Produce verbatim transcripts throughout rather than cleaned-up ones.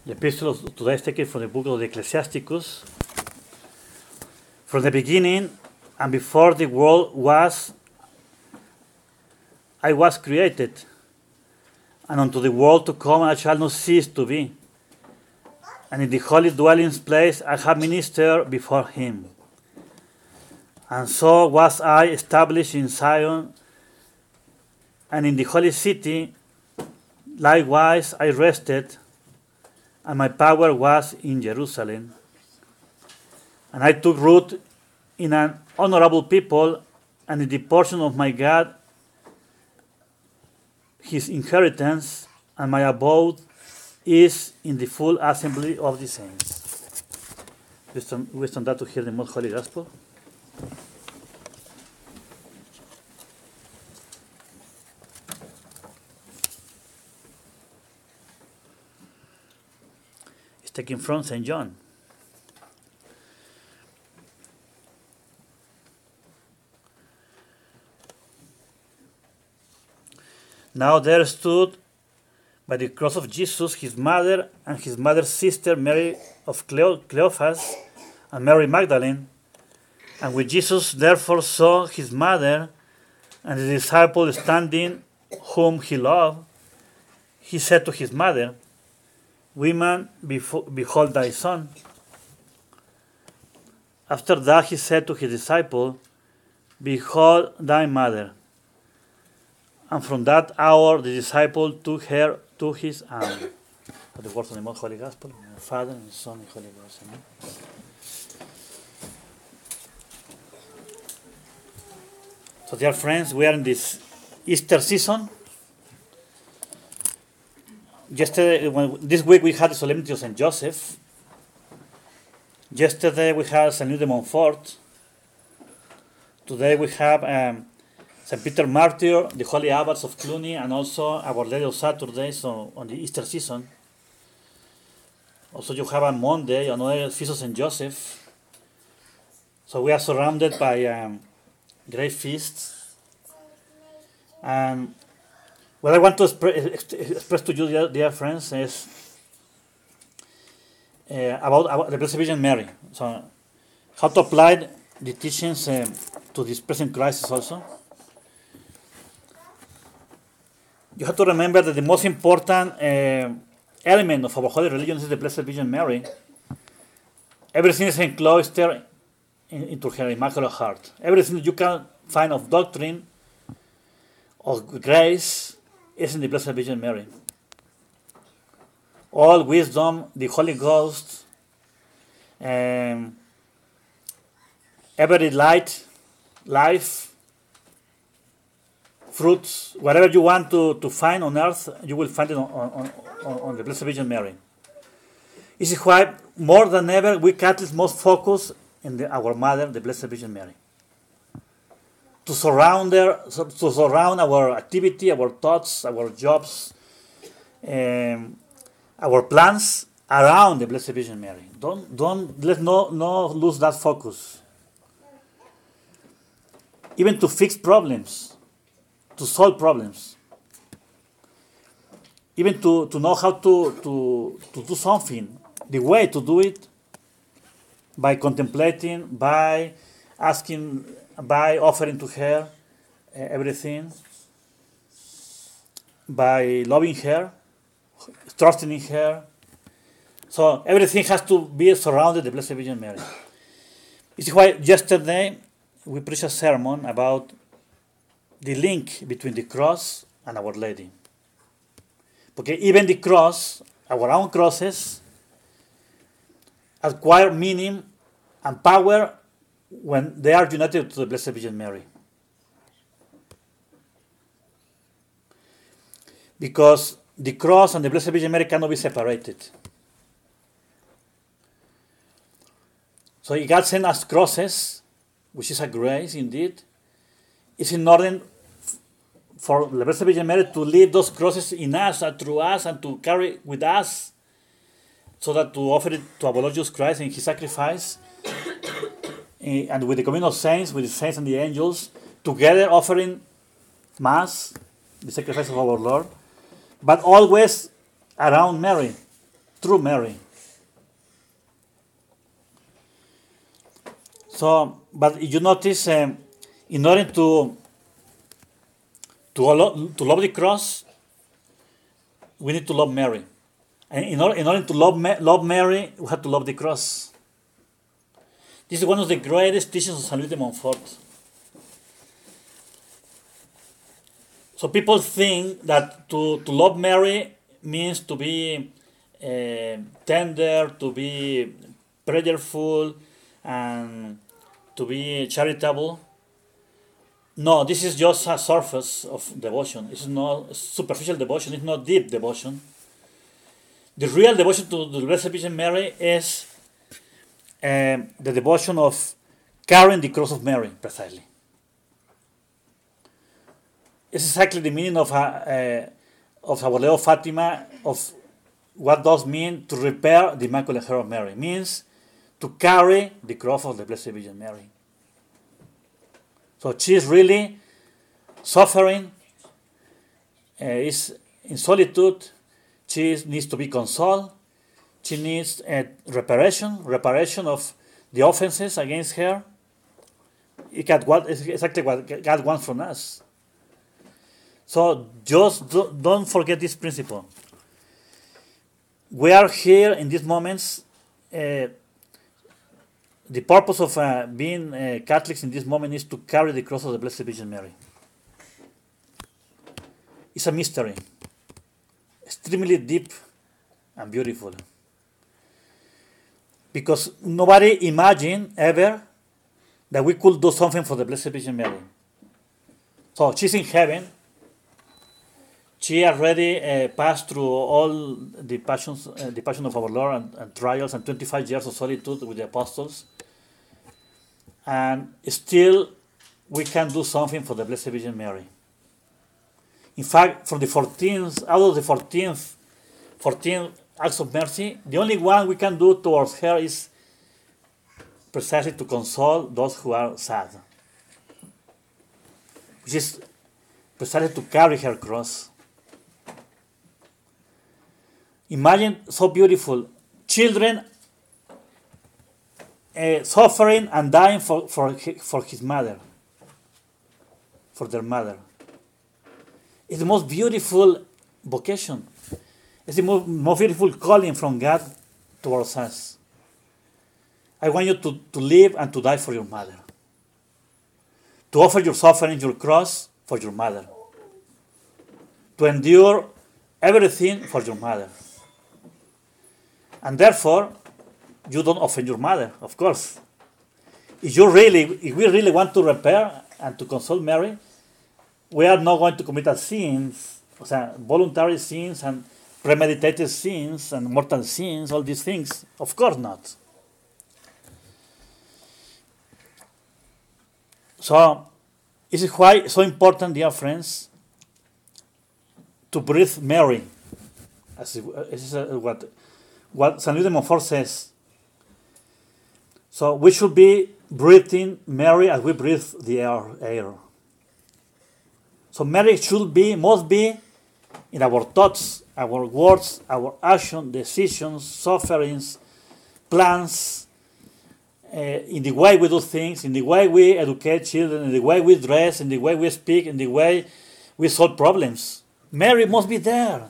The epistle of today is taken from the book of the Ecclesiasticus. From the beginning, and before the world was, I was created, and unto the world to come I shall not cease to be. And in the holy dwelling place I have ministered before him. And so was I established in Zion, and in the holy city likewise I rested, and my power was in Jerusalem. And I took root in an honorable people, and in the portion of my God his inheritance, and my abode is in the full assembly of the saints. We stand, we stand up to hear the most holy gospel. It's taken from Saint John. Now there stood by the cross of Jesus his mother and his mother's sister Mary of Cleo- Cleophas and Mary Magdalene. And when Jesus therefore saw his mother and the disciple standing whom he loved, he said to his mother, Woman, befo- behold thy son. After that he said to his disciple, Behold thy mother. And from that hour the disciple took her to his arms. The words of the most holy gospel, in the Father, and the Son, and the Holy Ghost. Amen. So dear friends, we are in this Easter season. Yesterday, when, this week we had the Solemnity of Saint Joseph. Yesterday we had Saint Louis de Montfort. Today we have um, Saint Peter Martyr, the Holy Abbots of Cluny, and also Our Lady of Saturday, so on the Easter season. Also you have on Monday another Feast of Saint Joseph. So we are surrounded by um, great feasts. And what I want to expre- express to you, dear, dear friends, is uh, about, about the Blessed Virgin Mary. So how to apply the teachings um, to this present crisis also. You have to remember that the most important uh, element of our holy religion is the Blessed Virgin Mary. Everything is enclosed in, into her Immaculate Heart. Everything that you can find of doctrine, of grace, is in the Blessed Virgin Mary. All wisdom, the Holy Ghost, um, every light, life, fruits, whatever you want to, to find on earth, you will find it on, on, on, on the Blessed Virgin Mary. This is why, more than ever, we Catholics must focus in the, our Mother, the Blessed Virgin Mary. To surround her, to surround our activity, our thoughts, our jobs, um, our plans around the Blessed Virgin Mary. Don't don't let no no lose that focus. Even to fix problems, to solve problems, even to, to know how to, to, to do something, the way to do it, by contemplating, by asking, by offering to her uh, everything, by loving her, trusting in her. So everything has to be surrounded the Blessed Virgin Mary. This is why yesterday we preached a sermon about the link between the cross and Our Lady. Because even the cross, our own crosses, acquire meaning and power when they are united to the Blessed Virgin Mary. Because the cross and the Blessed Virgin Mary cannot be separated. So God sent us crosses, which is a grace indeed. It's in order for the Blessed Virgin Mary to leave those crosses in us and through us and to carry with us, so that to offer it to our Lord Jesus Christ in his sacrifice, and with the communion of saints, with the saints and the angels, together offering Mass, the sacrifice of our Lord, but always around Mary. through Mary. So, but you notice, um, in order to to, lo- to love the cross, we need to love Mary. And in order, in order to love, Ma- love Mary, we have to love the cross. This is one of the greatest teachings of Saint Louis de Montfort. So people think that to, to love Mary means to be uh, tender, to be prayerful, and to be charitable. No, this is just a surface of devotion. It's not superficial devotion. It's not deep devotion. The real devotion to the Blessed Virgin Mary is um, the devotion of carrying the cross of Mary, precisely. It's exactly the meaning of, uh, uh, of Our Lady of Fatima, of what does mean to repair the Immaculate Heart of Mary. It means to carry the cross of the Blessed Virgin Mary. So she is really suffering, uh, is in solitude. She needs to be consoled. She needs uh, reparation, reparation of the offenses against her. It got what, it's exactly what God wants from us. So just do, don't forget this principle. We are here in these moments. Uh, the purpose of uh, being uh, Catholics in this moment is to carry the cross of the Blessed Virgin Mary. It's a mystery, extremely deep and beautiful. Because nobody imagined ever that we could do something for the Blessed Virgin Mary. So she's in heaven. She already uh, passed through all the passions, uh, the passion of our Lord and, and trials and twenty-five years of solitude with the apostles. And still, we can do something for the Blessed Virgin Mary. In fact, from the fourteenth, out of the fourteenth, fourteen acts of mercy, the only one we can do towards her is precisely to console those who are sad, which is precisely to carry her cross. Imagine so beautiful. Children uh, suffering and dying for, for, for his mother, for their mother. It's the most beautiful vocation. It's the most, most beautiful calling from God towards us. I want you to, to live and to die for your mother. To offer your suffering, your cross for your mother. To endure everything for your mother. And therefore, you don't offend your mother, of course. If you really, if we really want to repair and to console Mary, we are not going to commit sins, o sea, voluntary sins and premeditated sins and mortal sins, all these things. Of course not. So, this is why it's so important, dear friends, to breathe Mary. As this is what what Saint Louis de Montfort says. So we should be breathing Mary as we breathe the air. air. So Mary should be, must be in our thoughts, our words, our action, decisions, sufferings, plans, uh, in the way we do things, in the way we educate children, in the way we dress, in the way we speak, in the way we solve problems. Mary must be there.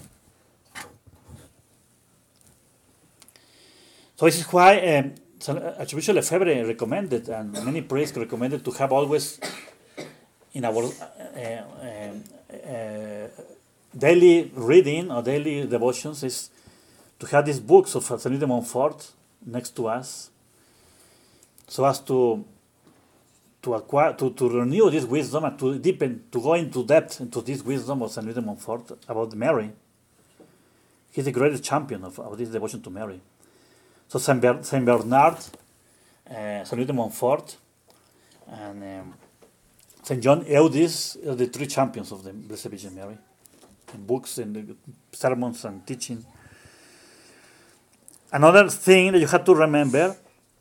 So this is why um, Archbishop Lefebvre recommended, and many priests recommended, to have always in our uh, uh, uh, daily reading or daily devotions is to have these books of Saint Louis de Montfort next to us, so as to to acquire, to, to renew this wisdom and to deepen, to go into depth into this wisdom of Saint Louis de Montfort about Mary. He's the greatest champion of, of this devotion to Mary. So Saint, Ber- Saint Bernard, uh, Saint Louis de Montfort, and um, Saint John Eudes are the three champions of the Blessed Virgin Mary, in books, in the sermons and teaching. Another thing that you have to remember,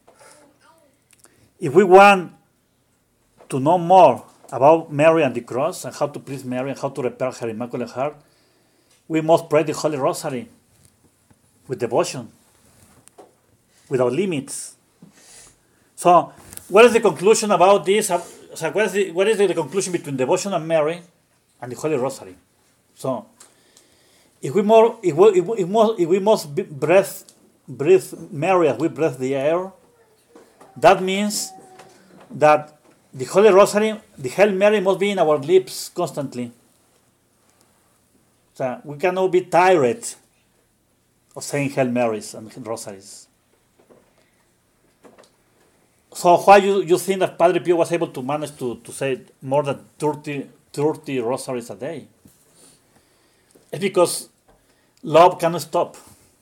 if we want to know more about Mary and the cross and how to please Mary and how to repair her Immaculate Heart, we must pray the Holy Rosary. with devotion, without limits. So, what is the conclusion about this? So, what is the, what is the conclusion between devotion and Mary and the Holy Rosary? So, if we more, if we, if we, if more, if we must breathe, breathe Mary as we breathe the air, that means that the Holy Rosary, the Hail Mary, must be in our lips constantly. So we cannot be tired of saying Hail Marys and Rosaries. So why you, you think that Padre Pio was able to manage to, to say more than thirty, thirty rosaries a day? It's because love cannot stop.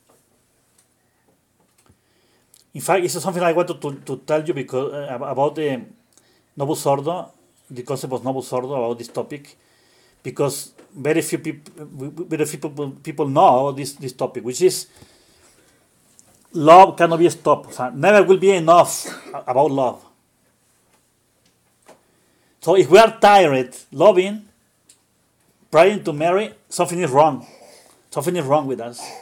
In fact, it's something I wanted to, to tell you because uh, about the Novus Ordo, the concept of Novus Ordo, about this topic, because very few people, very few people, people know this, this topic, which is love cannot be stopped. So never will be enough about love. So if we are tired loving, praying to Mary, something is wrong. Something is wrong with us.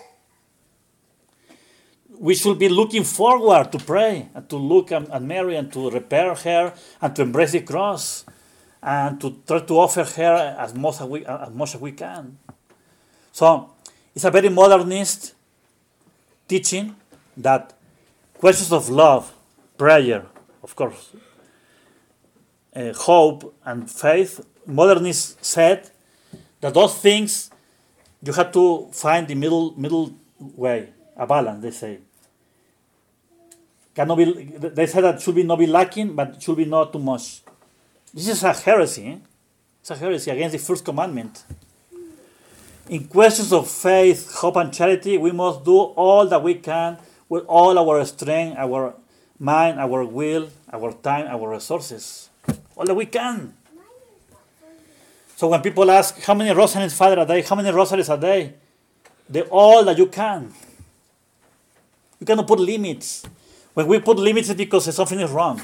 We should be looking forward to pray and to look at, at Mary and to repair her and to embrace the cross and to try to offer her as much as we, as much as we can. So it's a very modernist teaching that questions of love, prayer, of course, uh, hope and faith, modernists said that those things you have to find the middle middle way, a balance, they say. Cannot be, they say that should be not be lacking, but should be not too much. This is a heresy. Eh? It's a heresy against the first commandment. In questions of faith, hope, and charity, we must do all that we can with all our strength, our mind, our will, our time, our resources. All that we can. So when people ask, how many rosaries, Father, a day? How many rosaries a day? They all that you can. You cannot put limits. When we put limits, it's because something is wrong.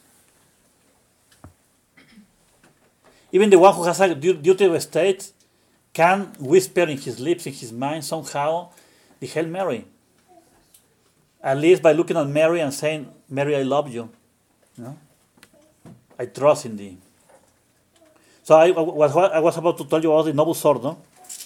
Even the one who has a duty of state can whisper in his lips, in his mind, somehow, the Hail Mary. At least by looking at Mary and saying, Mary, I love you. You know? I trust in thee. So I, I, was, I was about to tell you about the Novus Ordo.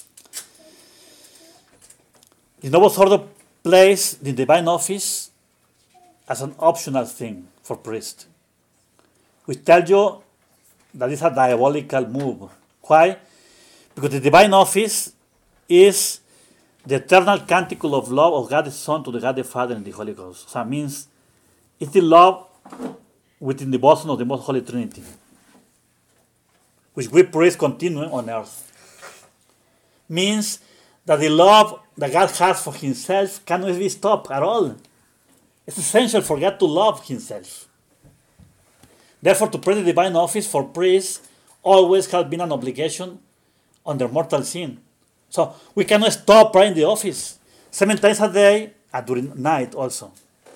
The Novus Ordo plays the divine office as an optional thing for priests. We tell you that it's a diabolical move. Why? Because the divine office is the eternal canticle of love of God the Son to the God the Father and the Holy Ghost. So it means it's the love within the bosom of the Most Holy Trinity, which we praise continuing on earth. Means that the love that God has for himself cannot be stopped at all. It's essential for God to love himself. Therefore, to pray the divine office for priests always has been an obligation under mortal sin. So we cannot stop praying the office seven times a day and during night also.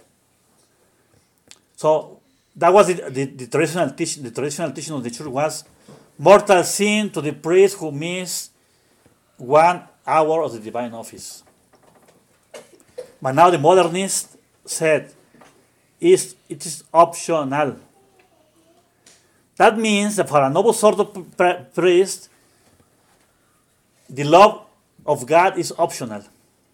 So that was the, the, the traditional teaching. The traditional teaching of the church was mortal sin to the priest who missed one hour of the divine office. But now the modernists said is it is optional. That means that for a Novus Ordo priest, the love of God is optional.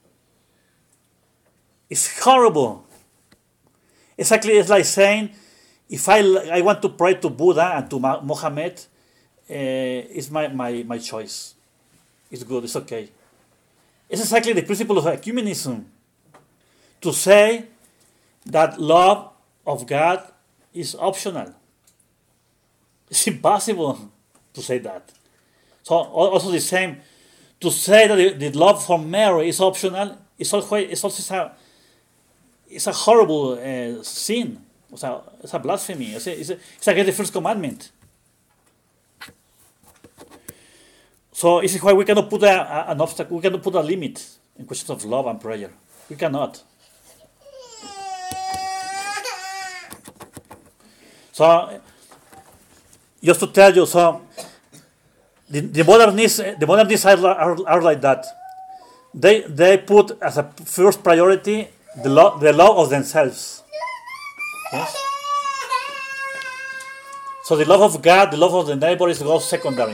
It's horrible. Exactly, it's like saying, if I, I want to pray to Buddha and to Mohammed, uh, it's my, my, my choice. It's good, it's okay. It's exactly the principle of ecumenism. To say that love of God is optional. It's impossible to say that. So also the same, to say that the, the love for Mary is optional, it's also, it's also a, it's a horrible uh, sin. It's a, it's a blasphemy. It's, a, it's, a, it's against the first commandment. So this is why we cannot put a, a, an obstacle, we cannot put a limit in questions of love and prayer. We cannot. So, just to tell you, so the, the modernists, the modernists are, are, are like that. they they put as a first priority the love the love of themselves. Yes. So the love of God, the love of the neighbor is goes secondary.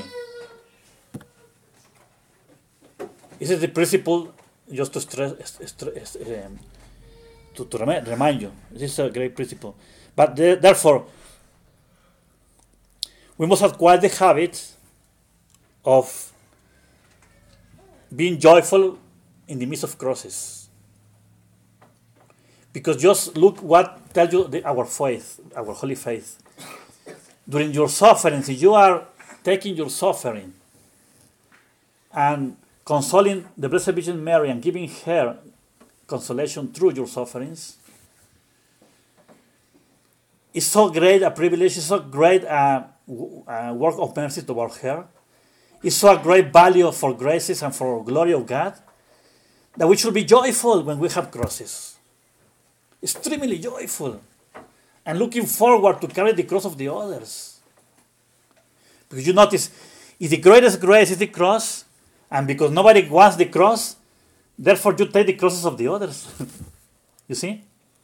This is the principle, just to stress, stress um, to, to remind, remind you. This is a great principle. But the, therefore, we must acquire the habit of being joyful in the midst of crosses. Because just look what tells you the, our faith, our holy faith. During your suffering, if you are taking your suffering and consoling the Blessed Virgin Mary and giving her consolation through your sufferings, it's so great a privilege, it's so great a, a work of mercy toward her. It's so a great value for graces and for glory of God that we should be joyful when we have crosses. Extremely joyful. And looking forward to carry the cross of the others. Because you notice, if the greatest grace is the cross, and because nobody wants the cross, therefore you take the crosses of the others. You see?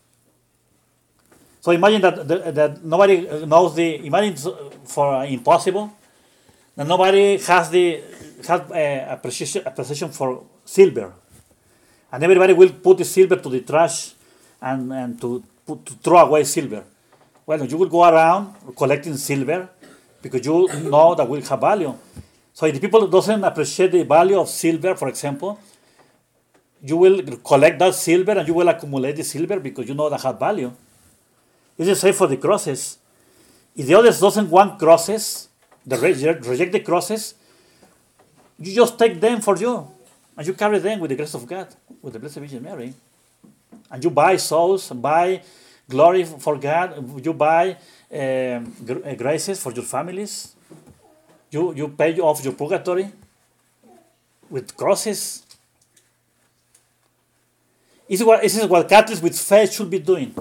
So imagine that, that, that nobody knows the, imagine for uh, impossible, that nobody has the has uh, appreciation, appreciation for silver. And everybody will put the silver to the trash and, and to, put, to throw away silver. Well, you will go around collecting silver because you know that will have value. So if the people doesn't appreciate the value of silver, for example, you will collect that silver and you will accumulate the silver because you know that has value. It's the same for the crosses. If the others doesn't want crosses, they reject, reject the crosses, you just take them for you. And you carry them with the grace of God, with the Blessed Virgin Mary. And you buy souls, buy glory for God, you buy um, graces for your families. You, you pay off your purgatory with crosses. This is what, this is what Catholics with faith should be doing.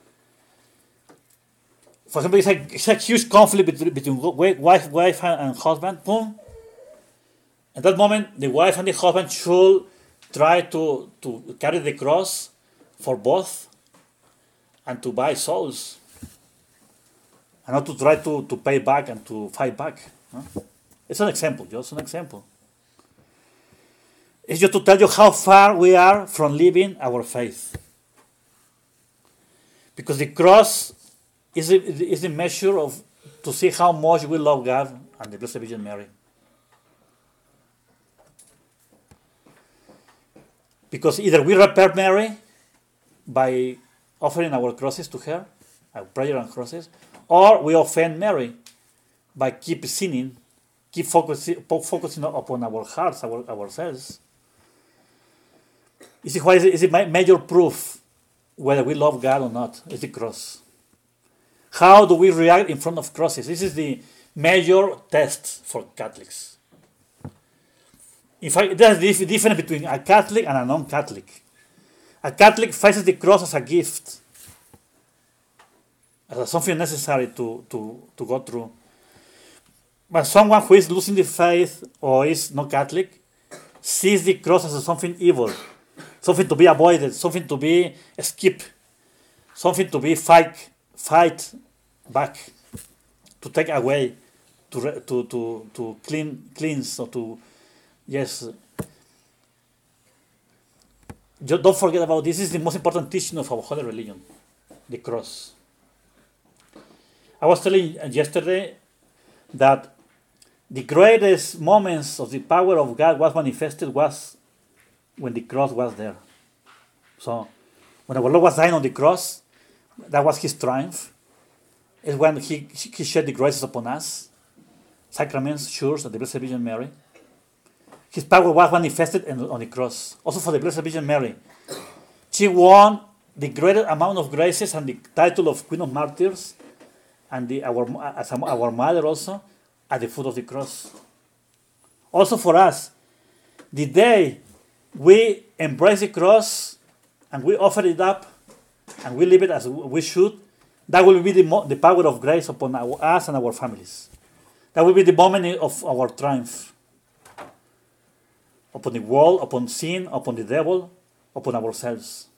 For example, it's a, it's a huge conflict between, between wife, wife and husband. Boom. At that moment, the wife and the husband should try to, to carry the cross for both and to buy souls. And not to try to, to pay back and to fight back. Huh? It's an example, just an example. It's just to tell you how far we are from living our faith. Because the cross is the, is the measure of to see how much we love God and the Blessed Virgin Mary. Because either we repair Mary by offering our crosses to her, our prayer and crosses, or we offend Mary by keep sinning, keep focusing, focusing upon our hearts, our, ourselves. You see, what is it? Is it major proof whether we love God or not? Is the cross. How do we react in front of crosses? This is the major test for Catholics. In fact, there's a difference between a Catholic and a non-Catholic. A Catholic faces the cross as a gift, as something necessary to, to, to go through. But someone who is losing the faith or is not Catholic sees the cross as something evil, something to be avoided, something to be skipped, something to be fight, fight back, to take away, to to to to clean, cleanse, or to yes. Just don't forget about this. This is the most important teaching of our holy religion, the cross. I was telling yesterday that the greatest moments of the power of God was manifested was when the cross was there. So, when our Lord was dying on the cross, that was his triumph. It's when he, he shed the graces upon us, sacraments, sures, and the Blessed Virgin Mary. His power was manifested in, on the cross. Also for the Blessed Virgin Mary. She won the greatest amount of graces and the title of Queen of Martyrs, and the, our, as our mother also, at the foot of the cross. Also for us, the day we embrace the cross and we offer it up and we live it as we should, that will be the, mo- the power of grace upon our, us and our families. That will be the moment of our triumph, upon the world, upon sin, upon the devil, upon ourselves.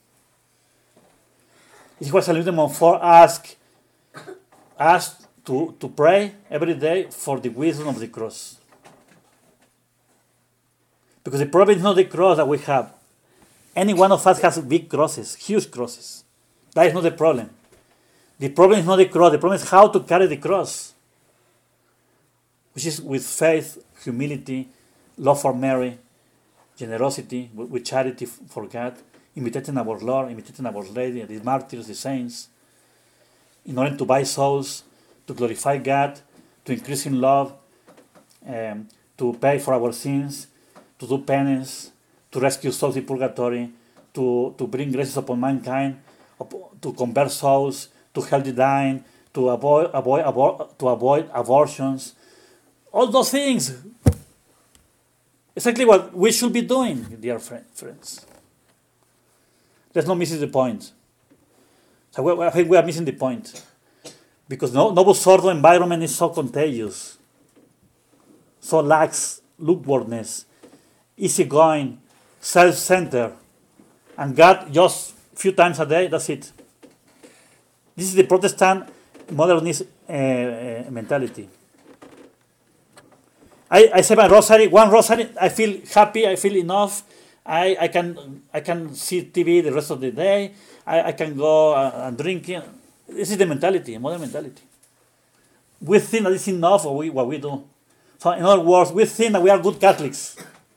It was a little for us, us to, to pray every day for the wisdom of the cross. Because the problem is not the cross that we have. Any one of us has big crosses, huge crosses. That is not the problem. The problem is not the cross. The problem is how to carry the cross, which is with faith, humility, love for Mary, generosity, with charity for God, imitating our Lord, imitating our Lady, the martyrs, the saints, in order to buy souls, to glorify God, to increase in love, um, to pay for our sins, to do penance, to rescue souls in purgatory, to, to bring graces upon mankind, to convert souls, to help the dying, to avoid, avoid, avoid, to avoid abortions. All those things. Exactly what we should be doing, dear friend, friends. Let's not miss the point. So we, I think we are missing the point. Because no, Novus Ordo environment is so contagious, so lax lukewarmness, easygoing, self-centered, and God just a few times a day, that's it. This is the Protestant modernist uh, uh, mentality. I, I say my rosary, one rosary, I feel happy, I feel enough, I, I can I can see T V the rest of the day, I, I can go uh, and drinking. This is the mentality, modern mentality. We think that it's enough what we, what we do. So in other words, we think that we are good Catholics.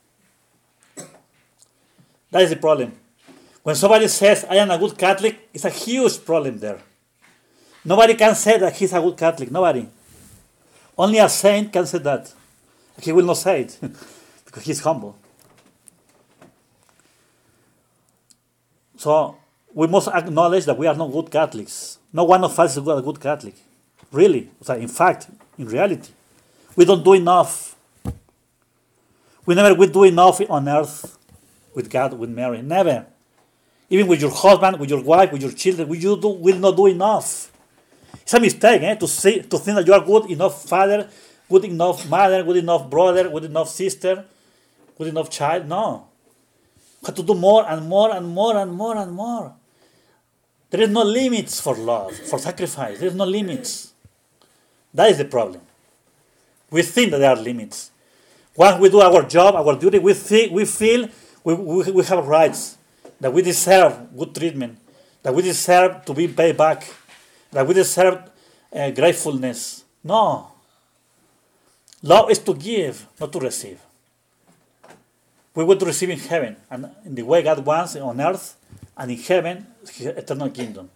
That is the problem. When somebody says, I am a good Catholic, it's a huge problem there. Nobody can say that he's a good Catholic. Nobody. Only a saint can say that. He will not say it because he's humble. So we must acknowledge that we are not good Catholics. No one of us is a good Catholic. Really. So in fact, in reality, we don't do enough. We never will do enough on earth with God, with Mary. Never. Even with your husband, with your wife, with your children, we you do, will not do enough. It's a mistake eh, to, say, to think that you are good enough father, good enough mother, good enough brother, good enough sister, good enough child. No. You have to do more and more and more and more and more. There is no limits for love, for sacrifice. There is no limits. That is the problem. We think that there are limits. Once we do our job, our duty, we, think, we feel we, we, we have rights, that we deserve good treatment, that we deserve to be paid back, that we deserve uh, gratefulness. No. Love is to give, not to receive. We want to receive in heaven, and in the way God wants on earth, and in heaven, His eternal kingdom.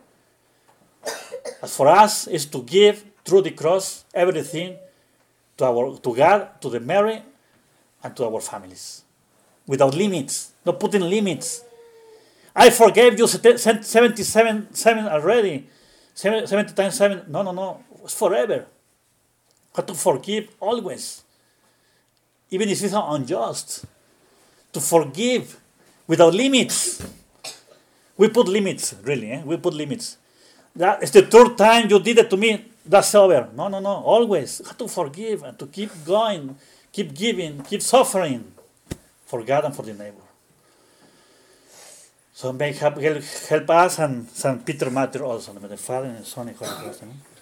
As for us, is to give through the cross everything to our to God, to the Mary, and to our families, without limits, not putting limits. I forgave you seventy-seven seven already, seventy times seven. No, no, no, it's forever. You have to forgive always, even if it's unjust. To forgive without limits. We put limits, really. Eh? We put limits. That is the third time you did it to me. That's over. No, no, no. Always. You have to forgive and to keep going, keep giving, keep suffering for God and for the neighbor. So may help, help us and Saint Peter Martyr also. The Father and the Son and the Holy Ghost.